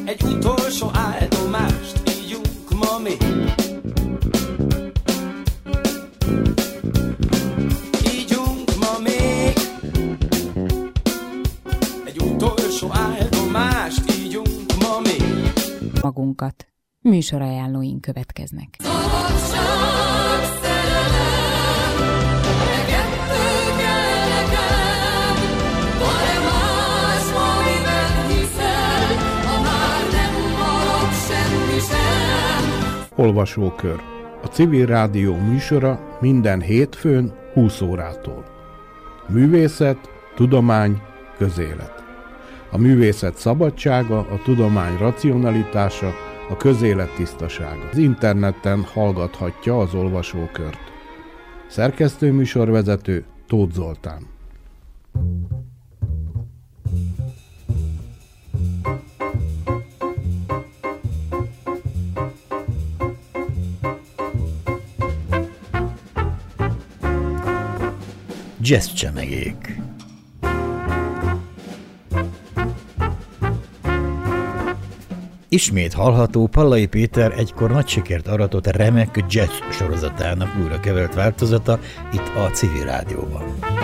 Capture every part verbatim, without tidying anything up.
Egy utolsó áldomást ígyunk ma még. Ígyunk ma még. Egy utolsó áldomást ígyunk ma még. Magunkat. Műsorajánlóink következnek. Olvasókör. A Civil Rádió műsora minden hétfőn húsz órától. Művészet, tudomány, közélet. A művészet szabadsága, a tudomány racionalitása, a közélet tisztasága. Az interneten hallgathatja az olvasókört. Szerkesztő műsorvezető Tóth Zoltán. Jazzcsemegék. Ismét hallható Pallai Péter egykor nagy sikert aratott remek jazz sorozatának újra kevert változata itt a Civil Rádióban.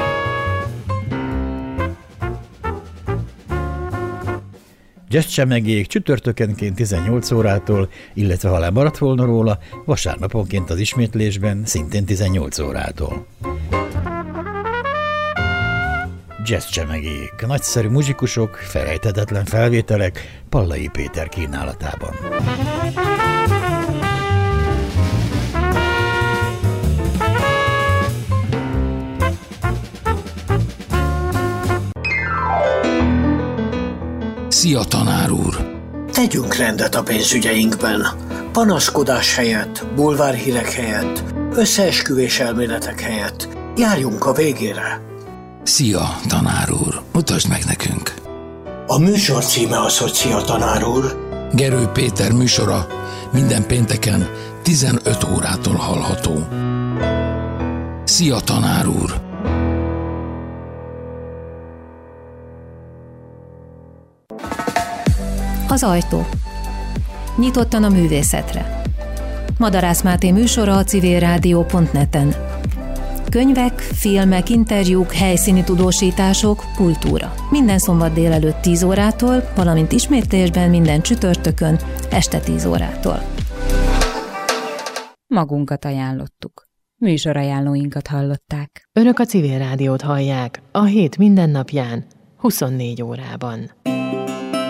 Jazzcsemegék csütörtökenként tizennyolc órától, illetve ha lemaradt volna róla, vasárnaponként az ismétlésben szintén tizennyolc órától. Jazzcsemegék, nagyszerű muzsikusok, felejthetetlen felvételek Pallai Péter kínálatában. Szia, tanár úr! Tegyünk rendet a pénzügyeinkben. Panaszkodás helyett, bulvárhírek helyett, összeesküvés elméletek helyett. Járjunk a végére. Szia, tanár úr! Mutasd meg nekünk! A műsor címe az, hogy Szia, tanár úr! Gerő Péter műsora minden pénteken tizenöt órától hallható. Szia, tanár úr! Az ajtó. Nyitottan a művészetre. Madarász Máté műsora a civilrádió pont net-en. Könyvek, filmek, interjúk, helyszíni tudósítások, kultúra. Minden szombat délelőtt tíz órától, valamint ismétlésben minden csütörtökön este tíz órától. Magunkat ajánlottuk. Műsorajánlóinkat hallották. Önök a Civil Rádiót hallják a hét minden napján, huszonnégy órában.